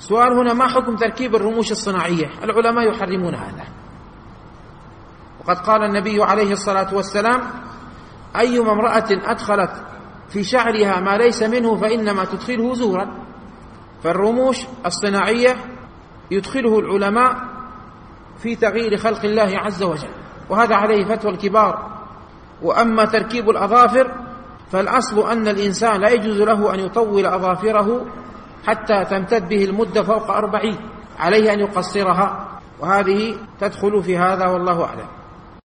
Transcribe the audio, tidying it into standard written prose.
سؤال هنا: ما حكم تركيب الرموش الصناعية؟ العلماء يحرمون هذا، وقد قال النبي عليه الصلاة والسلام: أيما امرأة أدخلت في شعرها ما ليس منه فإنما تدخله زورا. فالرموش الصناعية يدخله العلماء في تغيير خلق الله عز وجل، وهذا عليه فتوى الكبار. وأما تركيب الأظافر فالأصل أن الإنسان لا يجوز له أن يطول أظافره حتى تمتد به المدة فوق 40، عليه أن يقصرها، وهذه تدخل في هذا والله أعلم.